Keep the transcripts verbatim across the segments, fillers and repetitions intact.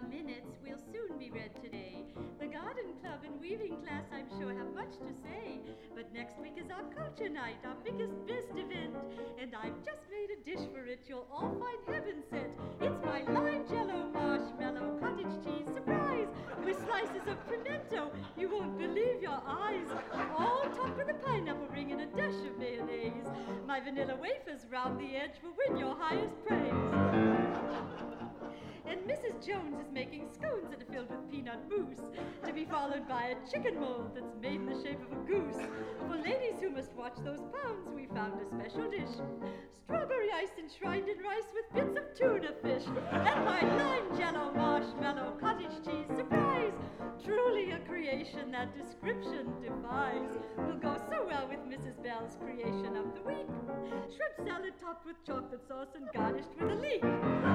minutes will soon be read today. The garden club and weaving class, I'm sure, have much to say. But next week is our culture night, our biggest, best event. And I've just made a dish for it you'll all find heaven sent. It's my lime jello marshmallow cottage cheese surprise with slices of pimento. You won't believe your eyes. All topped with a pineapple ring and a dash of mayonnaise. My vanilla wafers round the edge will win your highest praise. And Missus Jones is making scones that are filled with peanut mousse, to be followed by a chicken mold that's made in the shape of a goose. For ladies who must watch those pounds, we found a special dish. Strawberry ice enshrined in rice with bits of tuna fish. And my lime jello marshmallow cottage cheese surprise. Truly a creation that description defies. Will go so well with Missus Bell's creation of the week. Shrimp salad topped with chocolate sauce and garnished with a leek.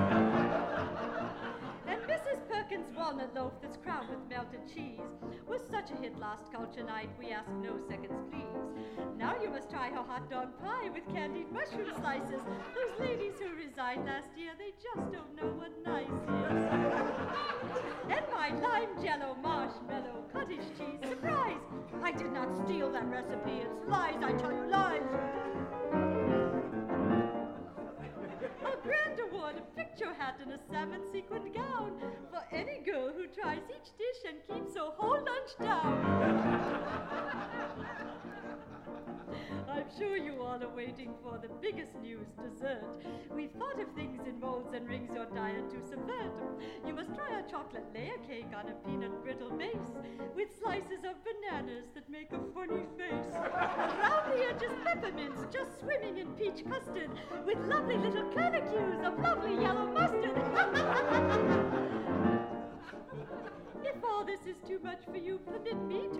And Missus Perkins' walnut loaf that's crowned with melted cheese was such a hit last culture night, we ask no seconds, please. Now you must try her hot dog pie with candied mushroom slices. Those ladies who resigned last year, they just don't know what nice is. And my lime jello marshmallow cottage cheese surprise. I did not steal that recipe. It's lies, I tell you, lies. A grand award, a picture hat and a salmon sequined gown for any girl who tries each dish and keeps her whole lunch down. I'm sure you all are waiting for the biggest news, dessert. We've thought of things in molds and rings your diet to subvert. You must try our chocolate layer cake on a peanut brittle base with slices of bananas that make a funny face. Around the edges peppermints just swimming in peach custard with lovely little curlicues of lovely yellow mustard. If all this is too much for you, permit me to